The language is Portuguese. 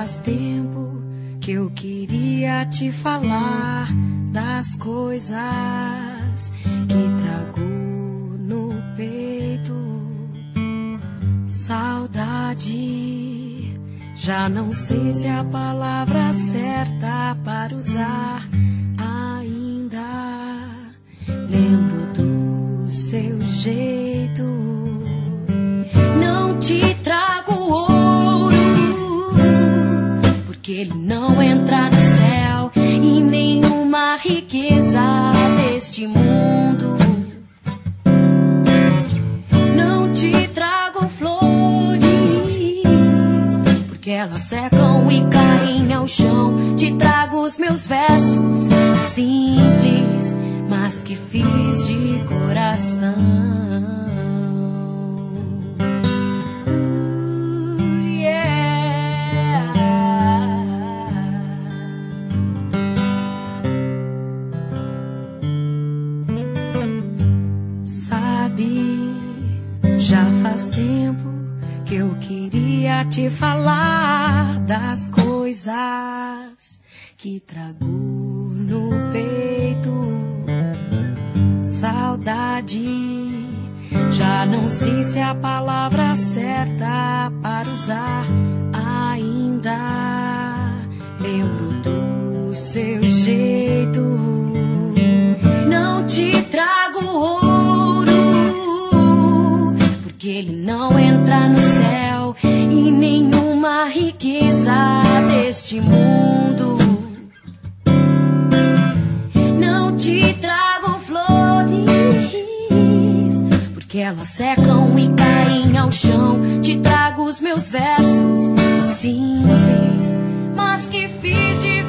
faz tempo que eu queria te falar das coisas que trago no peito. Saudade, já não sei se é a palavra certa para usar ainda. Lembro do seu jeito. Não te trago ouro, porque ele não entra no céu, e nenhuma riqueza deste mundo. Não te trago flores, porque elas secam e caem ao chão. Te trago os meus versos simples, mas que fiz de coração. Já faz tempo que eu queria te falar das coisas que trago no peito. Saudade, já não sei se é a palavra certa para usar ainda. Lembro do seu jeito. Não te trago ouro, que ele não entra no céu, e nenhuma riqueza deste mundo. Não te trago flores, porque elas secam e caem ao chão. Te trago os meus versos simples, mas que fiz de